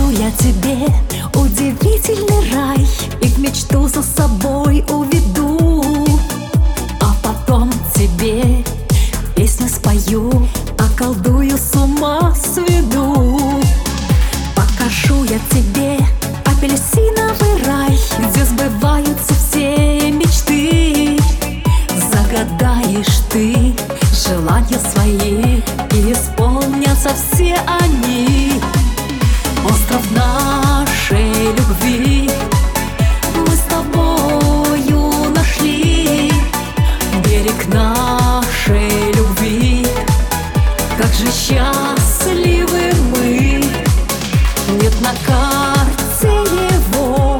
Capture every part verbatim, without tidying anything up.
Покажу я тебе удивительный рай и в мечту за собой уведу, а потом тебе песню спою, околдую, с ума сведу. Покажу я тебе апельсиновый рай, где сбываются все мечты. Загадаешь ты желания свои, и исполнятся все они. Остров нашей любви мы с тобою нашли, берег нашей любви. Как же счастливы мы, нет на карте его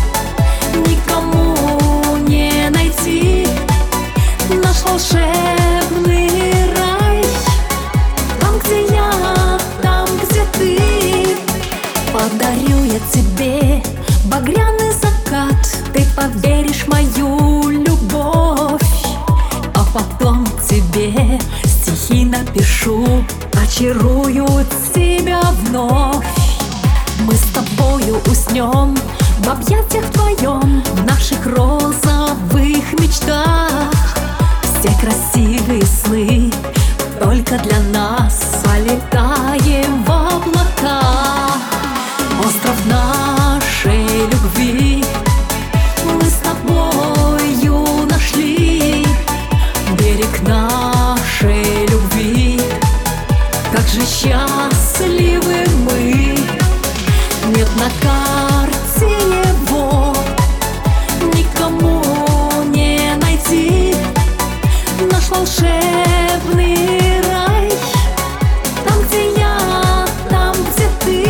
никому не найти. Наш волшебный рай, там, где я, там, где ты. Подарю я тебе багряный закат, ты поверишь в мою любовь, а потом тебе стихи напишу, очарую тебя вновь. Мы с тобою уснем в объятиях твоем, в наших розовых мечтах. Все красивые сны только для нас, полетаем в облаках. Остров нашей любви мы с тобою нашли, берег нашей любви. Как же счастливы мы, нет на карте его никому не найти. Наш волшебный рай, там, где я, там, где ты.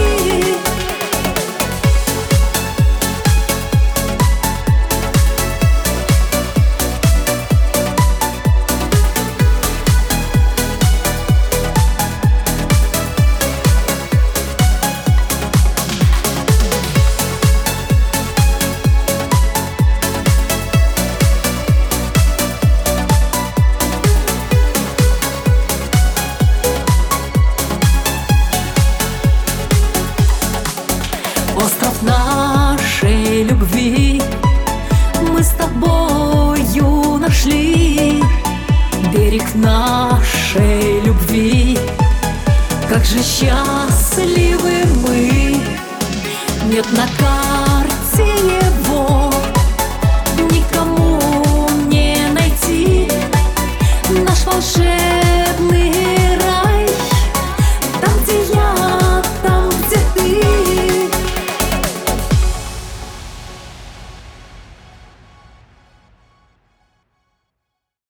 Остров нашей любви мы с тобою нашли, берег нашей любви. Как же счастливы мы, нет на карте